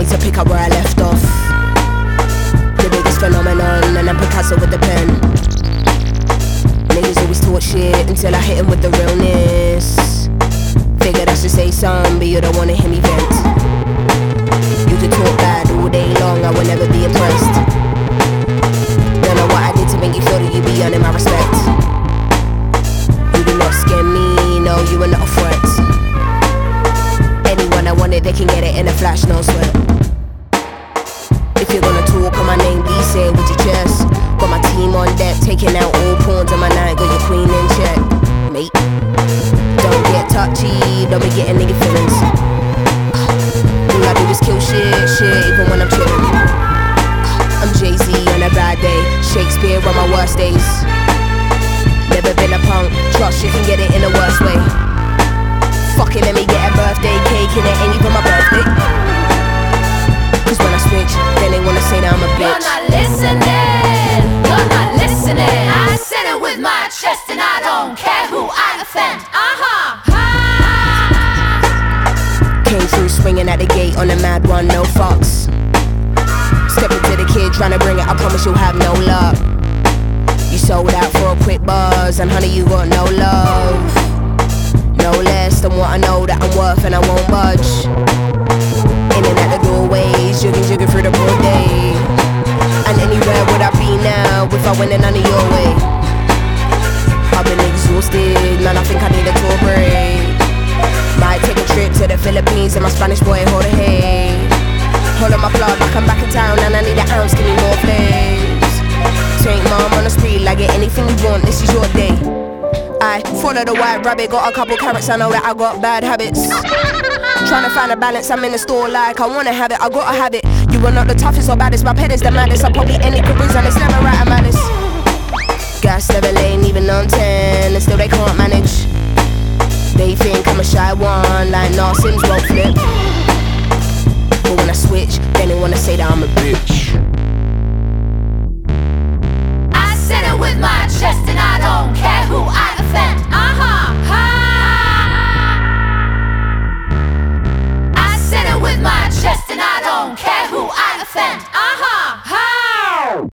to pick up where I left off. The biggest phenomenon, and I'm Picasso with the pen. Niggas always talk shit until I hit him with the realness. Figured I should say something, but you don't wanna hear me vent. You could talk bad all day long, I will never be impressed. Don't know what I did to make you feel that you be earning my respect. You do not scare me, no, you are not a threat. Anyone I want it, they can get it in a flash, no sweat. If you're gonna talk on my name, please say it with your chest. Got my team on deck, taking out all pawns on my night, got your queen in check, mate. Don't get touchy, don't be getting nigga feelings. All I do is kill shit, even when I'm chillin'. I'm Jay-Z on a bad day, Shakespeare on my worst days. Never been a punk, trust you can get it in the worst way. Fuck it, let me get a birthday cake and it ain't even my birthday. Cause when I switch, then they wanna say that I'm a bitch. You're not listening, you're not listening. I said it with my chest and I don't care who I offend. Came through swinging at the gate on a mad one, no fucks. Step into the kid trying to bring it, I promise you'll have no luck. You sold out for a quick buzz, and honey you got no love. No less than what I know that I'm worth, and I won't budge. In and out the doorways, jugging through the broad day. And anywhere would I be now if I went in none of your way? I've been exhausted, man, I think I need a tour break. Might take a trip to the Philippines and my Spanish boy hold a hay. Hold on my blood like I'm back in town and I need an ounce, give me more flames. Take mom on the street, like get anything you want, this is your day. I follow the white rabbit, got a couple carrots, I know that I got bad habits. Trying to find a balance, I'm in the store like I wanna have it, I gotta have it. You are not the toughest or baddest, my pen is the maddest. I probably end it careers and it's never right, I'm malice. Gas never lane, even on 10, and still they can't manage. They think I'm a shy one, like nah, Sims won't flip. But when I switch, then they wanna say that I'm a bitch. I said it with my chest and I don't care who I offend. I said it with my chest and I